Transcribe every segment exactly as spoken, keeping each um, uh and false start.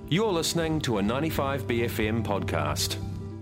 You're listening to a ninety-five B F M podcast.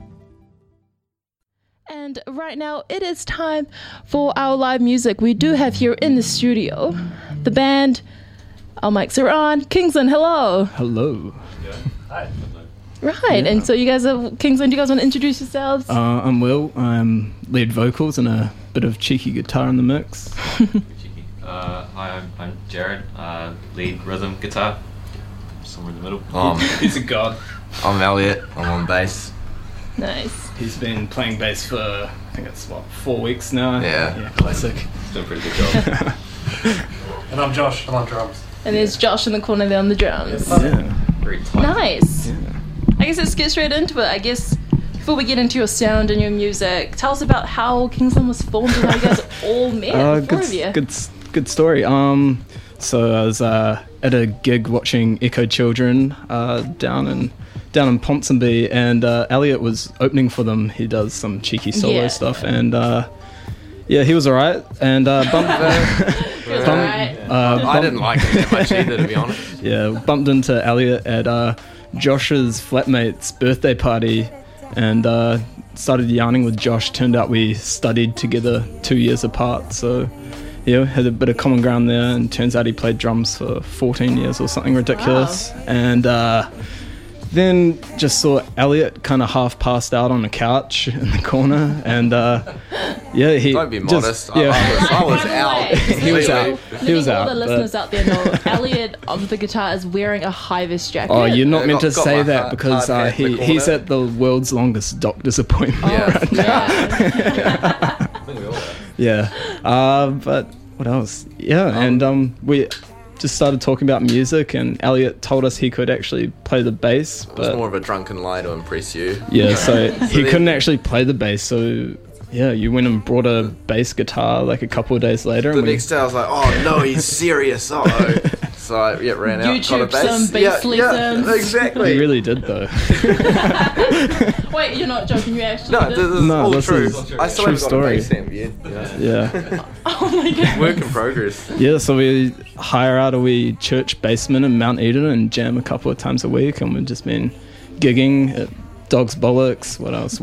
And right now it is time for our live music. We do have here in the studio the band. Our mics are on. Kingsland, hello. Hello. Yeah. Hi. Right, yeah. And so you guys are, Kingsland, do you guys want to introduce yourselves? Uh, I'm Will. I'm lead vocals and a bit of cheeky guitar in the mix. Cheeky. Uh, hi, I'm, I'm Jared. Uh, lead rhythm guitar. Somewhere in the middle. Um, He's a god. I'm Elliot. I'm on bass. Nice. He's been playing bass for, I think it's what, four weeks now? Yeah. Yeah, classic. Doing a pretty good job. And I'm Josh. I'm on drums. And there's Josh in the corner there on the drums. Yeah. Very tight. Nice. Yeah. I guess let's get straight into it. I guess before we get into your sound and your music, tell us about how Kingsland was formed and how you guys all met, Uh, the four good, of you. good, good story. Um, so I was uh, at a gig watching Echo Children uh, down in down in Ponsonby, and uh, Elliot was opening for them. He does some cheeky solo Yeah. stuff, and uh, yeah, he was alright. And uh, bumped, It was bump- alright. uh, I bumped- didn't like him that much either, to be honest. Yeah, bumped into Elliot at uh, Josh's flatmate's birthday party, and uh, started yarning with Josh. Turned out we studied together two years apart, so yeah, had a bit of common ground there. And turns out he played drums for fourteen years or something ridiculous. Wow. And uh, then just saw Elliot kind of half passed out on the couch in the corner, and uh, yeah, he Don't be just- modest. I- yeah. I was- I was By the out. way, just He was letting out. all- He was letting out, all the but- listeners out there know Elliot on the guitar is wearing a high-vis jacket. Oh, you're not Yeah, meant got- to got say my that hard- because hard uh, hat in he the he's corner. at the world's longest doctor's appointment. Oh, Yeah. yeah. I think we all are. Yeah, uh, but what else? Yeah, and um, we just started talking about music, and Elliot told us he could actually play the bass, It was but more of a drunken lie to impress you. yeah, so he then- couldn't actually play the bass. So yeah, you went and brought a bass guitar like a couple of days later. The and we, next day I was like, oh no, he's serious. Uh-oh. So I yeah, ran out, got a YouTube bass. some bass yeah, lessons. Yeah, exactly. he really did though. Wait, you're not joking, you actually No, did? this is No, all this true. is I still true haven't got story. a bass amp yet. Yeah. Yeah. Oh my god. Work in progress. Yeah, so we hire out a wee church basement in Mount Eden and jam a couple of times a week, and we've just been gigging at Dog's Bollocks. What else?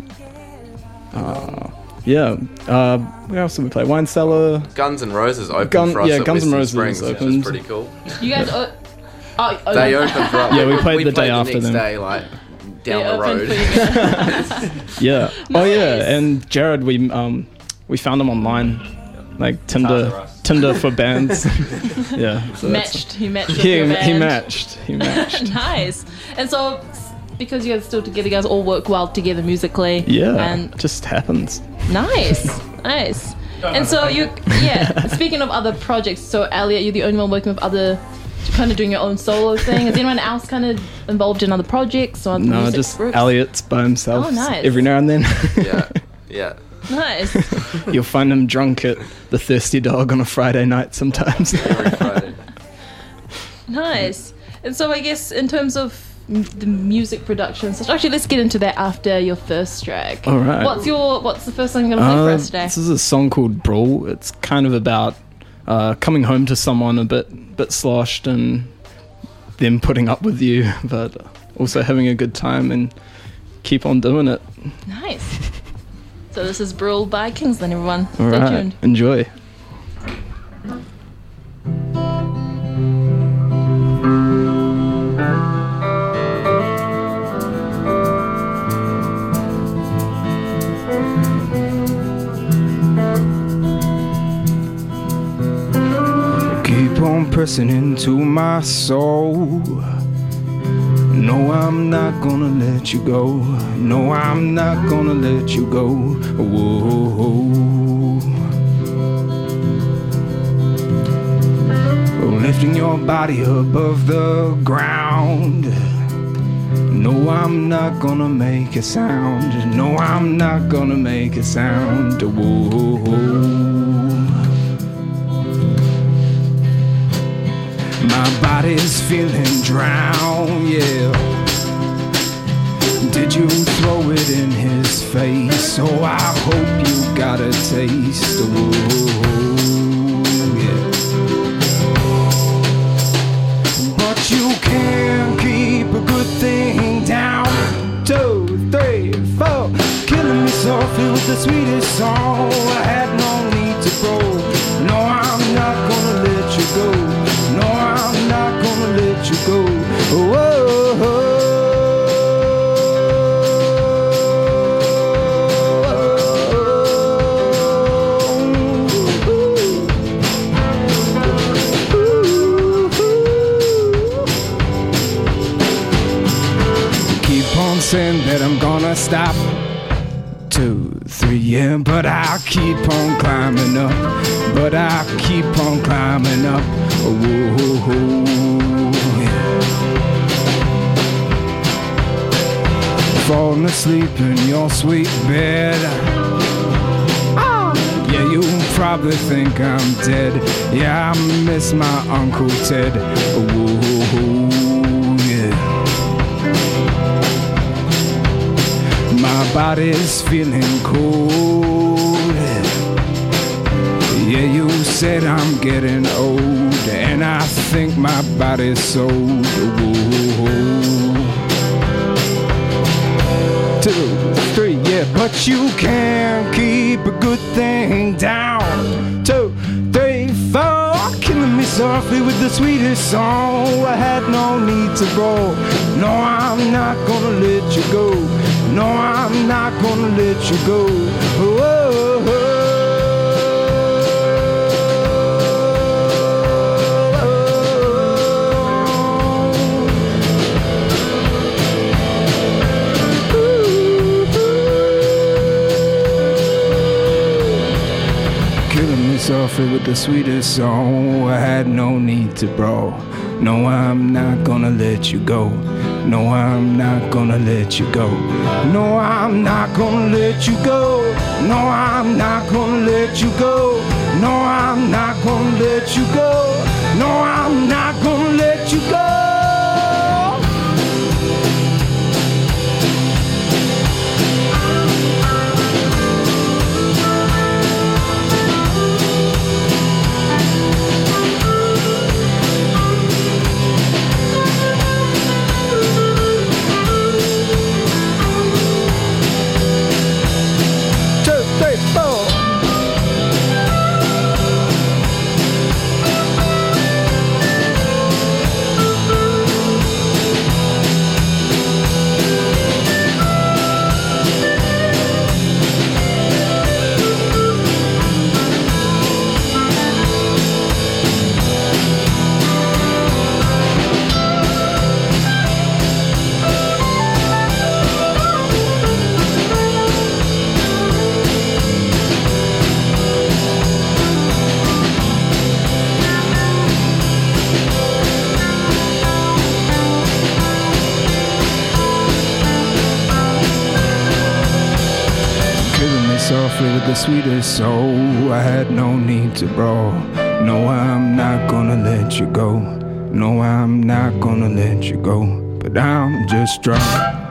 Uh, yeah. Uh, where else did we play? Wine Cellar. Guns N' Roses opened Gun- for us yeah, at Guns N' Western Roses Springs, which opened. is pretty cool. You guys... Uh, oh, oh, They no. opened for us. Yeah, we played the day played after the next them. day, like, down They the opened road. for you guys. Yeah. Oh yeah, Nice. and Jared, we um we found him online, like Tinder, Guitars are us. Tinder for bands. Yeah. So that's- Matched. He matched with He, your he band. matched. He matched. Nice. And so, s- because you guys are still together, you guys all work well together musically. Yeah. And just happens. nice. Nice. And so you, yeah, speaking of other projects, so Elliot, you're the only one working with other, kind of doing your own solo thing. Is anyone else kind of involved in other projects or other No, music just groups? Elliot's by himself. Oh, nice. Every now and then. Yeah, yeah. Nice. You'll find him drunk at the Thirsty Dog on a Friday night sometimes. Every Friday. Nice. And so I guess in terms of m- the music production, so actually let's get into that after your first track. All right. What's your What's the first song you're gonna play for Uh, us today? this is a song called Brawl. It's kind of about uh, coming home to someone a bit, bit sloshed and them putting up with you, but also having a good time and keep on doing it. Nice. So this is Brawl by Kingsland, everyone. All Stay right, tuned. enjoy. Keep on pressing into my soul. No, I'm not gonna let you go. No, I'm not gonna let you go. Whoa. Lifting your body above the ground. No, I'm not gonna make a sound. No, I'm not gonna make a sound. Whoa. My body's feeling drowned, yeah. Did you throw it in his face? Oh, I hope you got a taste. Whoa, yeah. But you can't keep a good softly with the sweetest song. I had no need to go. No, I'm not gonna let you go. No, I'm not gonna let you go. Whoa. Saying that I'm gonna stop. Two, three, yeah, but I'll keep on climbing up. But I'll keep on climbing up. Whoa, yeah. Falling asleep in your sweet bed. Oh. Yeah, you probably think I'm dead. Yeah, I miss my Uncle Ted. Whoa, yeah. My body's feeling cold. Yeah, you said I'm getting old, and I think my body's sold. Two, three, yeah, but you can't keep a good thing down. Two, three, four, killing me softly with the sweetest song. I had no need to go. No, I'm not gonna let you go. No, I'm not gonna let you go. Whoa, whoa. Killing me softly with the sweetest song. I had no need to brawl. No, I'm not gonna let you go. No, I'm not gonna let you go. No, I'm not gonna let you go. No, I'm not gonna let you go. No, I'm not gonna let you go. No, I'm not gonna let you go. Softly with the sweetest soul. I had no need to brawl. No, I'm not gonna let you go. No, I'm not gonna let you go. But I'm just drunk.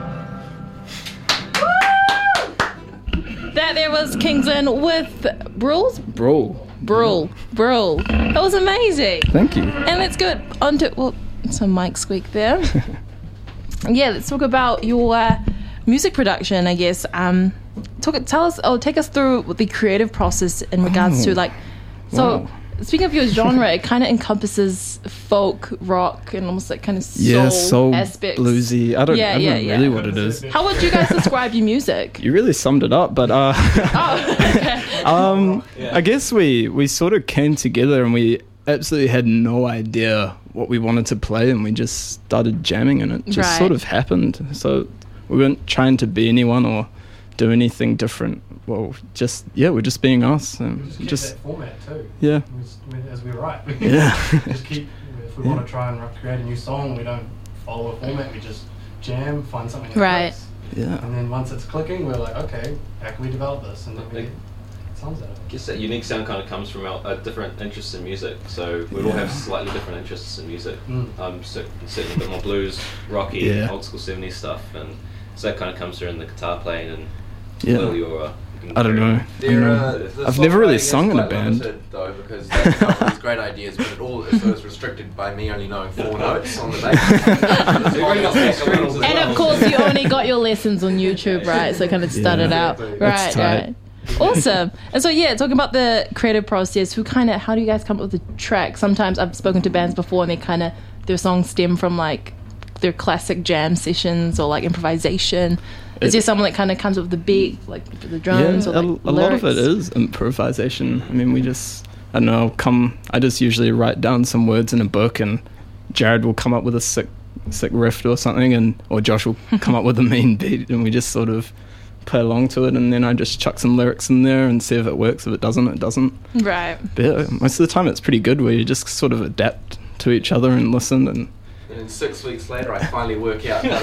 That there was Kingsland with Brawls? Brawl. Brawl. Brawl. That was amazing. Thank you. And let's go on to, well, some mic squeak there. Yeah, let's talk about your uh, music production, I guess. Um, talk, tell us, oh, take us through the creative process in regards oh, to like, so wow. Speaking of your genre, it kind of encompasses folk, rock, and almost like kind of soul, yeah, soul aspects. Bluesy. I don't, yeah, I don't yeah, know yeah. really what it is. How would you guys describe your music? You really summed it up, but uh, oh, okay. um, yeah. I guess we we sort of came together and we absolutely had no idea what we wanted to play, and we just started jamming, and it just right. sort of happened. So we weren't trying to be anyone or do anything different. Well, just yeah, we're just being us, and we just keep just that format too. Yeah, we just, we, as we write. We yeah. just keep. If we yeah. want to try and create a new song, we don't follow a format. We just jam, find something that right. clicks. Yeah. And then once it's clicking, we're like, okay, how can we develop this? And then we get sounds out of it. I guess that unique sound kind of comes from our uh, different interests in music. So we yeah. all have slightly different interests in music. Mm. Um, so certainly a bit more blues, rocky, yeah. old school seventies stuff, and so that kind of comes through in the guitar playing. And yeah. Will, you're uh, fucking I don't know. They're, Mm. uh, the I've never really songwriting is sung in a quite band. limited, though, because they come up with these great ideas, but it all so it's restricted by me only knowing four notes on the bass. And of course, you only got your lessons on YouTube, right? So kind of started Yeah. out, That's right? tight. Right. Awesome. And so yeah, talking about the creative process, who kind of how do you guys come up with the track? Sometimes I've spoken to bands before, and they kind of their songs stem from like their classic jam sessions or like improvisation. Is It- there someone that kind of comes up with the beat, like for the drums, yeah, or like a, a lot of it lyrics? is improvisation. I mean, we just, I don't know, I'll come, I just usually write down some words in a book, and Jared will come up with a sick, sick riff or something, and or Josh will come up with a mean beat, and we just sort of play along to it, and then I just chuck some lyrics in there and see if it works. If it doesn't, it doesn't. Right. But yeah, most of the time it's pretty good, where you just sort of adapt to each other and listen, and And then six weeks later, I finally work out how to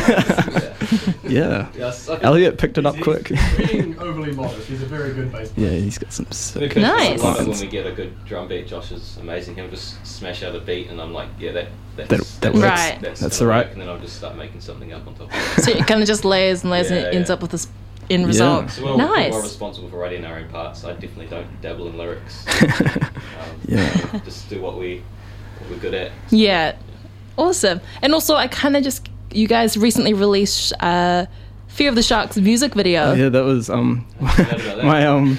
play. yeah. Yes, I think Elliot picked it up He's- quick. He's being overly modest. He's a very good bass player. Yeah, he's got some sick because Nice. I love it when lines. we get a good drum beat. Josh is amazing. He'll just smash out a beat, and I'm like, yeah, that that's, That- that works. Right. That's, That's gonna right. work, and then I'll just start making something up on top of it. So it kind of just layers and layers, and Yeah, it ends yeah. up with this end result. So we're, Nice. we're responsible for writing our own parts. I definitely don't dabble in lyrics. Um, Yeah. Just do what we what we're good at. Yeah, awesome. And also, I kind of just you guys recently released uh, Fear of the Sharks music video. Oh, yeah, that was um Forgot about that. my um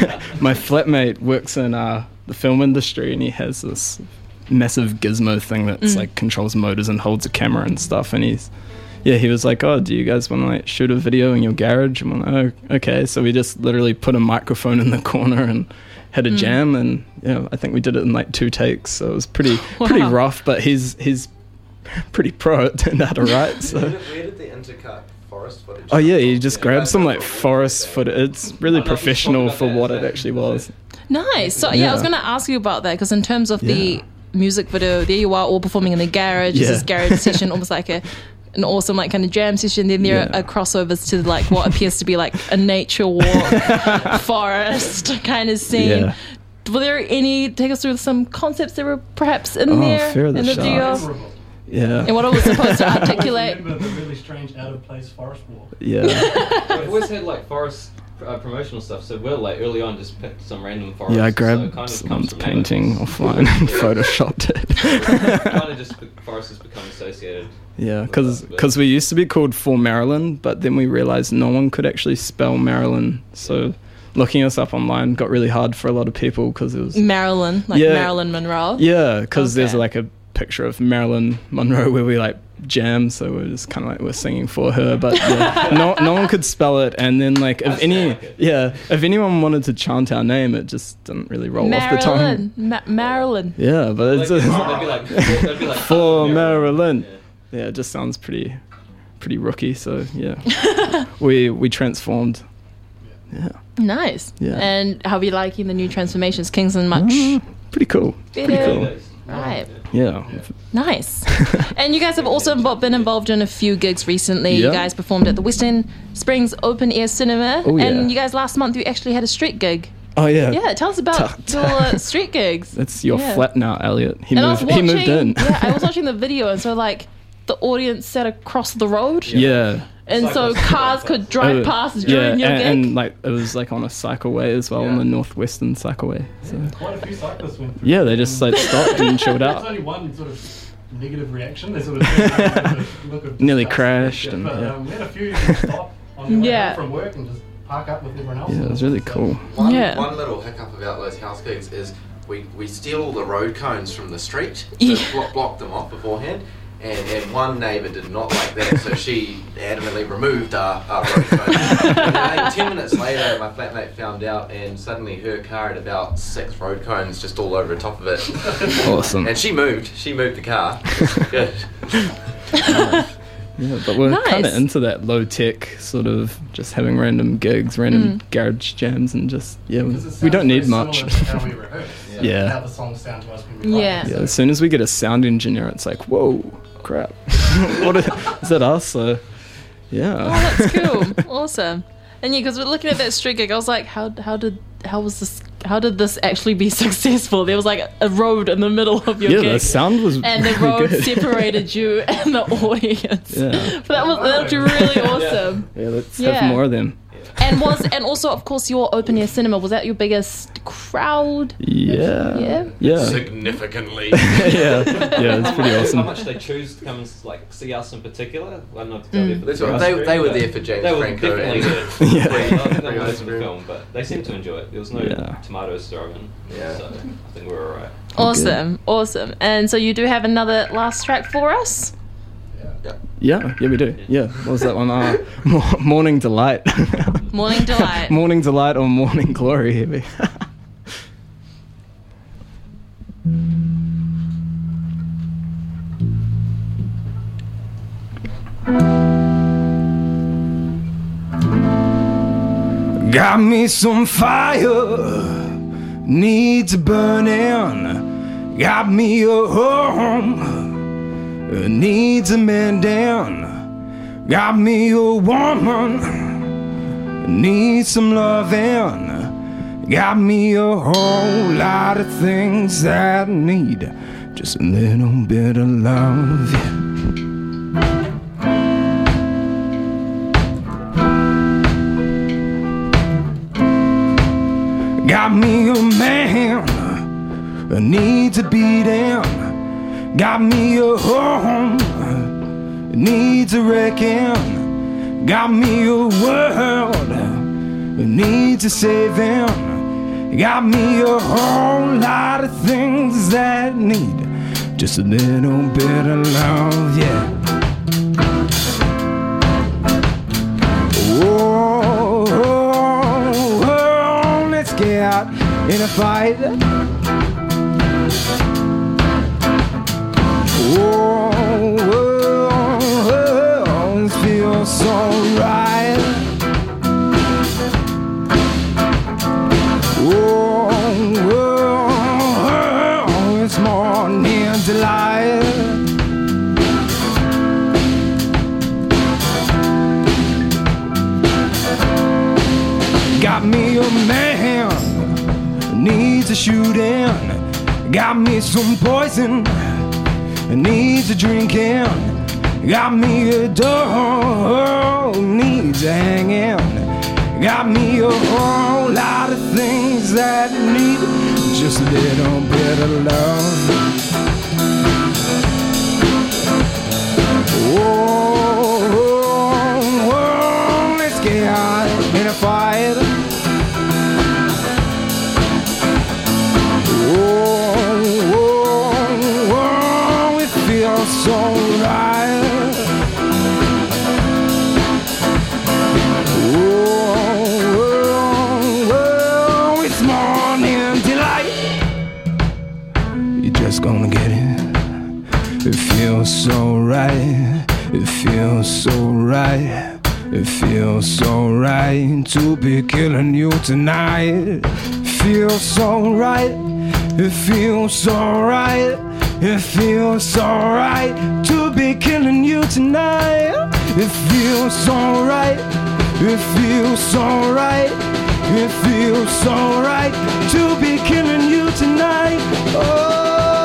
my flatmate works in uh the film industry, and he has this massive gizmo thing that's Mm. like controls motors and holds a camera and stuff, and he's yeah he was like, oh, do you guys want to like shoot a video in your garage? And we're like, oh, okay. So we just literally put a microphone in the corner and had a Mm. jam, and yeah, I think we did it in like two takes, so it was pretty pretty Wow. rough, but he's he's pretty pro. It turned out alright. So Where did, where did the intercut forest footage? oh yeah, come you from? just Yeah, grab guys some know like what we forest did footage. It's really I know, professional talk for about what that, it actually was. Nice. So yeah, I was Yeah. going to ask you about that because in terms of Yeah. the music video, there you are all performing in the garage. This Yeah. is garage session, almost like a an awesome like kind of jam session. Then there Yeah. are crossovers to like what appears to be like a nature walk, forest kind of scene. Yeah. Were there any? Take us through some concepts that were perhaps in Oh, there Fear of the in the video, Sharks. Memorable. Yeah. and what it was supposed to I always articulate. remember the really strange out-of-place forest walk. Yeah. I've always had like forest uh, promotional stuff. So we'll like early on just picked some random forest. Yeah, I so it grabbed kind of someone's comes from painting that. offline and photoshopped it. kind of just forest has become associated. Yeah, because we used to be called For Marilyn, but then we realized no one could actually spell Marilyn. So looking us up online got really hard for a lot of people because it was... Marilyn, like Yeah. Marilyn Monroe. Yeah, because there's Okay. like a picture of Marilyn Monroe where we like jam, so we're just kind of like we're singing for her, but yeah, no no one could spell it. And then like if any like it. yeah if anyone wanted to chant our name, it just didn't really roll off the tongue. Marilyn, Ma- Marilyn. Yeah, but it's Like, just, that'd be like, that'd be like For Marilyn. Yeah. Yeah, it just sounds pretty pretty rookie. So yeah, we we transformed. Yeah, Nice. Yeah. And how are you liking the new transformations? Kingsland much Mm, pretty cool. Pretty better. cool. Right. Yeah. Nice. And you guys have also invo- been involved in a few gigs recently. You Yeah. guys performed at the Western Springs Open Air Cinema. Oh, yeah. And you guys last month you actually had a street gig. Oh yeah. Yeah, tell us about Ta- ta- your uh, street gigs. It's your Yeah. flat now, Elliot. He And I was moved. He watching, moved in. yeah, I was watching the video and so like the audience sat across the road Yeah. and so Cyclists cars could could drive Oh, past yeah, during your and, gig. and like it was like on a cycleway as well, on Yeah. the northwestern cycleway. So Quite a few cyclists went through. yeah, they just like stopped and chilled There's out. only one sort of negative reaction. They sort of turned around with a look of Nearly disgust. crashed Yeah, and, but, yeah. um, we had a few just stop on their way Yeah. home from work and just park up with everyone else. Yeah, it was really cool. One, Yeah. one little hiccup about those house gigs is we, we steal all the road cones from the street, Yeah. so block, block them off beforehand, and, and one neighbour did not like that, so she adamantly removed our, our road cones. And I think ten minutes later, my flatmate found out, and suddenly her car had about six road cones just all over the top of it. Awesome. And she moved. She moved the car. Good. Yeah, but we're Nice. kind of into that low tech sort of just having random gigs, random garage jams, and just yeah, we, Because it sounds we don't very need much. similar to how we rehearse. Yeah. How the songs sound to us when we write Yeah. them. Yeah, So as soon as we get a sound engineer, it's like, whoa, crap. What is, is that us? So, yeah. Oh, that's cool. Awesome. And yeah, because we're looking at that street gig, I was like, how how did how was this? How did this actually be successful? There was like a road in the middle of your yeah, gig, the sound was and the really road good. separated you and the audience. Yeah. But that was that's really awesome. Yeah, let's Yeah. have more of them. And was and also, of course, your open air cinema, was that your biggest crowd? Yeah. Yeah? Yeah. Significantly. yeah. Yeah, it's pretty How awesome. much they choose to come and like see us in particular? Well, not to tell you for the That's right. press They, screen, they were but there for James They were Franco. definitely and- there. Yeah. I think they Pretty were nice for the room. film, but they seemed to enjoy it. There was no Yeah. tomatoes thrown in, Yeah. so I think we were alright. Awesome, awesome. And so you do have another last track for us? Yeah, yeah, we do. Yeah, what was that one? Uh, Mo- Morning Delight. Morning Delight. Morning Delight or Morning Glory, here we Got me some fire, needs burning. Got me a home, needs a man down. Got me a woman, needs some loving. Got me a whole lot of things that I need just a little bit of love. Yeah. Got me a man, needs a beating. Got me a home, needs a wrecking. Got me a world, needs a saving. Got me a whole lot of things that need just a little bit of love, yeah. Oh, oh, oh, let's get out in a fight. Oh, oh, oh, this feels so right. Oh, oh, oh, it's morning delight. Got me a man, needs a shooting. Got me some poison, needs a drinking. Got me a dog, needs a hanging. Got me a whole lot of things that need just a little bit of love. Oh, oh, oh, let's get out in a fight. Oh, oh, oh, it feels so right. Oh, oh, oh, it's morning delight. You're just gonna get it. It feels so right. It feels so right. It feels so right to be killing you tonight. Feels so right. It feels so right. It feels so right to be killing you tonight. It feels so right. It feels so right. It feels so right to be killing you tonight. Oh.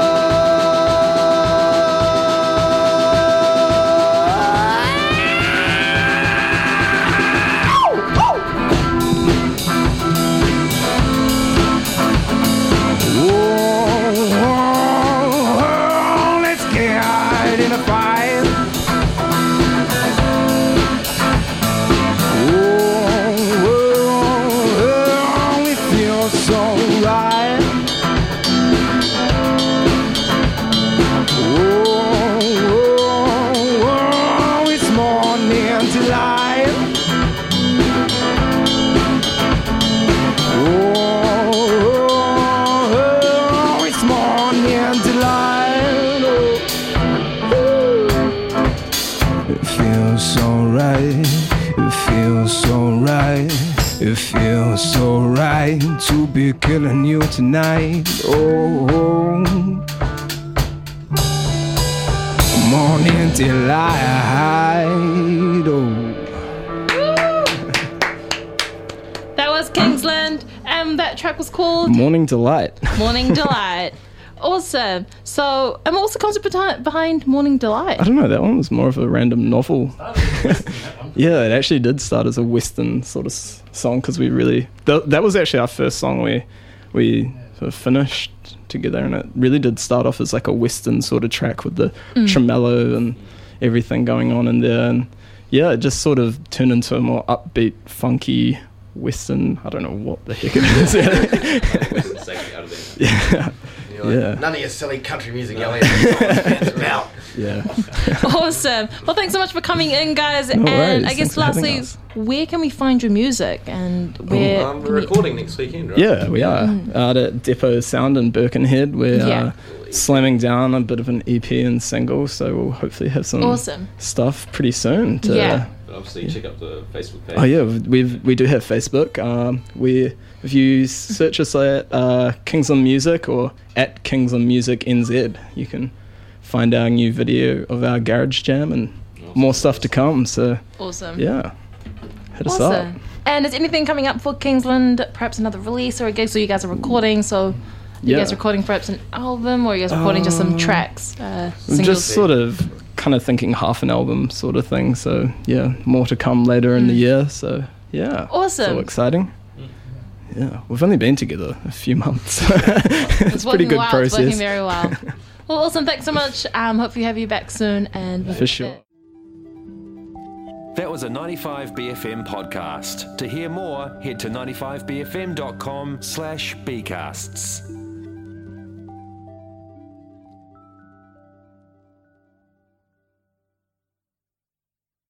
It feels so right to be killing you tonight. Oh, morning delight. Oh. That was Kingsland, and that track was called Morning Delight. Morning Delight. Awesome. So, and what's the concept beti- behind Morning Delight? I don't know, that one was more of a random novel. Started as a Western, that one. Yeah, it actually did start as a Western sort of s- song because we really th- that was actually our first song we we sort of finished together, and it really did start off as like a Western sort of track with the Mm. tremolo and everything going on in there, and yeah, it just sort of turned into a more upbeat, funky Western. I don't know what the heck it is. Western safety out of there. yeah, You're like, Yeah. None of your silly country music, Elliot. Fans are out. yeah. Awesome. Well, thanks so much for coming in, guys. No and worries. I guess Thanks for having lastly, us. where can we find your music and where? Um, can we're we- recording next weekend, right? Yeah, we are out at Depot Sound in Birkenhead. We're Yeah. uh, slamming down a bit of an E P and single, so we'll hopefully have some Awesome. stuff pretty soon. To, Yeah. But obviously, check out the Facebook page. Oh yeah, we've we do have Facebook. Um, we if you search us at uh, Kingsland Music or at Kingsland Music N Z, you can find our new video of our garage jam and Awesome. more stuff to come. So Awesome. yeah, hit us up. Awesome. And is anything coming up for Kingsland? Perhaps another release or a gig? So you guys are recording. So you Yeah. guys recording perhaps an album, or are you guys recording just some Uh, tracks? Uh, I'm singles? just sort of kind of thinking half an album sort of thing. So yeah, more to come later in the year. So yeah, Awesome. so exciting. Yeah, we've only been together a few months. It's it's a pretty working good well. process. It's working very well. Well, awesome. Thanks so much. Um, hopefully have you back soon. And For sure. That was a ninety-five B F M podcast. To hear more, head to ninety-five b f m dot com slash bcasts.